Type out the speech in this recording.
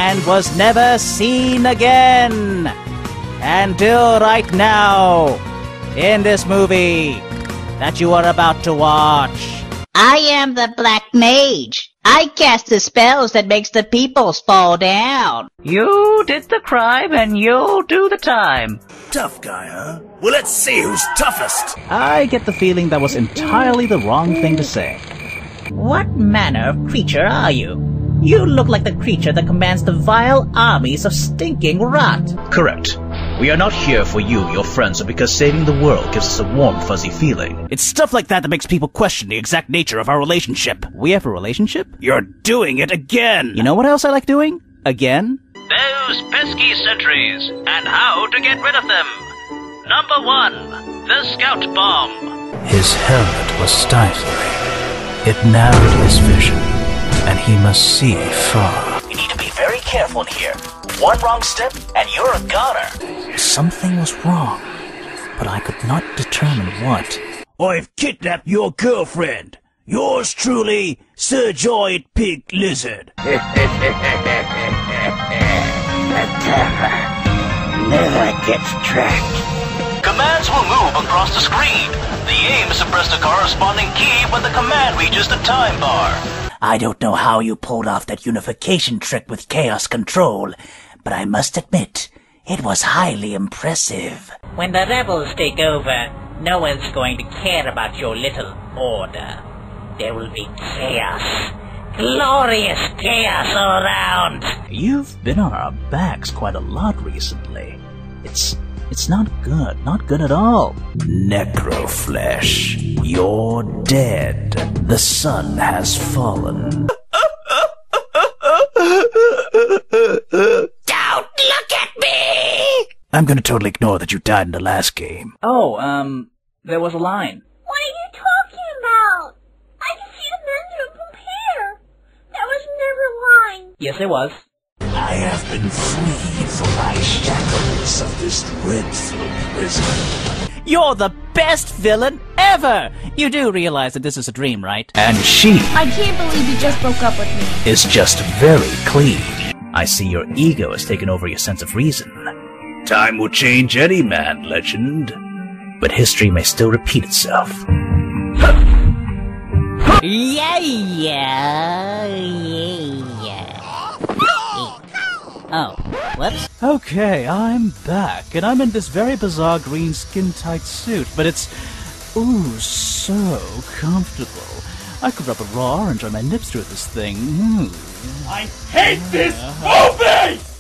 and was never seen again. Until right now, in this movie that you are about to watch. I am the Black Mage. I cast the spells that makes the peoples fall down. You did the crime and you'll do the time. Tough guy, huh? Well, let's see who's toughest. I get the feeling that was entirely the wrong thing to say. What manner of creature are you? You look like the creature that commands the vile armies of stinking rot. Correct. We are not here for you, your friends, or because saving the world gives us a warm, fuzzy feeling. It's stuff like that makes people question the exact nature of our relationship. We have a relationship? You're doing it again! You know what else I like doing? Again? Those pesky sentries, and how to get rid of them. Number 1, the Scout Bomb. His helmet was stifling. It narrowed his vision, and he must see far. You need to be very careful in here. One wrong step, and you're a goner. Something was wrong, but I could not determine what. I've kidnapped your girlfriend. Yours truly, Sir Giant Pig Lizard. The terror never gets tracked. Commands will move across the screen. The aim is to press the corresponding key when the command reaches the time bar. I don't know how you pulled off that unification trick with Chaos Control, but I must admit, it was highly impressive. When the rebels take over, no one's going to care about your little order. There will be chaos. Glorious chaos all around. You've been on our backs quite a lot recently. It's not good. Not good at all. Necroflesh, you're dead. The sun has fallen. Don't look at me! I'm gonna totally ignore that you died in the last game. Oh, there was a line. What are you talking about? I can see the miserable pair. There was never a line. Yes, there was. I have been freed from my shackles of this dreadful prison. You're the best villain ever! You do realize that this is a dream, right? And she I can't believe you just broke up with me. is just very clean. I see your ego has taken over your sense of reason. Time will change any man, legend. But history may still repeat itself. Oh, whoops. Okay, I'm back, and I'm in this very bizarre green skin-tight suit, but it's, ooh, so comfortable. I could rub a raw orange on my nips through this thing. I hate this movie!